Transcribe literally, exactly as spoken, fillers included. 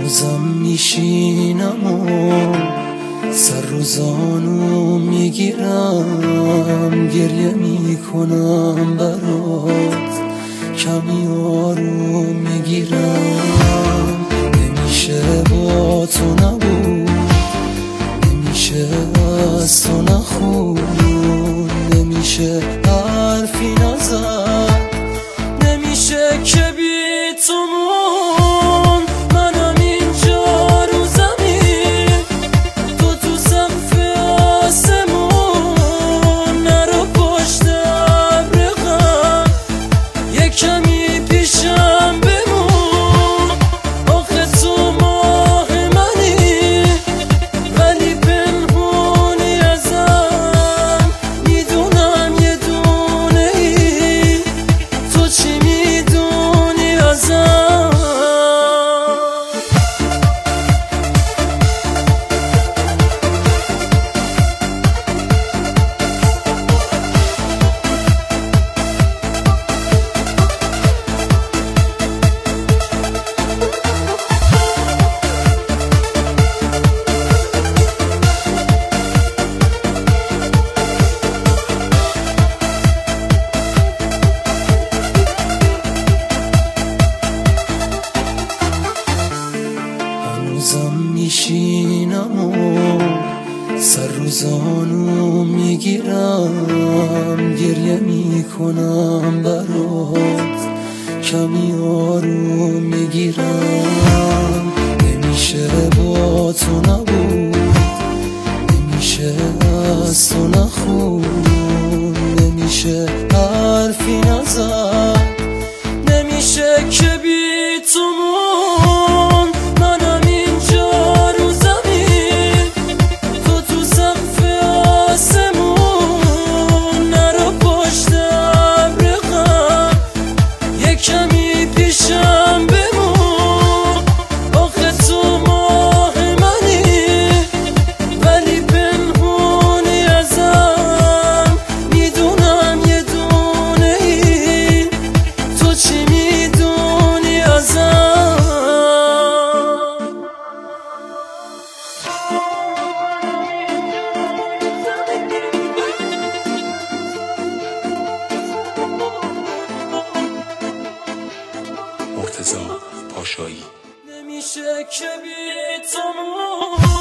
هنوزم میشینم و سر روزانو میگیرم، گریه میکنم برات، کمی آروم میگیرم. نمیشه با تو نبود، نمیشه از تو نخون، نمیشه حرفی نزد، نمیشه که بی تو مون. منم اینجا رو زمین، تو تو سقف آسمون، نرو پشت ابر غم، یه کمی پیشم بمون. آخه تو ماه منی ولی پنهونی ازم، میدونم یه دونه ای، تو چی میدونی ازم؟ هنوزم میشینم و سر روزانو میگیرم، گریه میکنم برات، کمی آروم میگیرم. نمیشه با تو نبود، نمیشه از تو نخون، نمیشه حرفی نزد، نمیشه که بی تو مون. منم اینجا رو زمین، تو تو سقف آسمون، نرو پشت ابر غم، یه کمی پیشم بمون. آخه تو ماه منی ولی پنهونی ازم، میدونم یه دونه ای، تو چی میدونی ازم؟ مرتضی پاشایی. نمیشه که بی تو مون.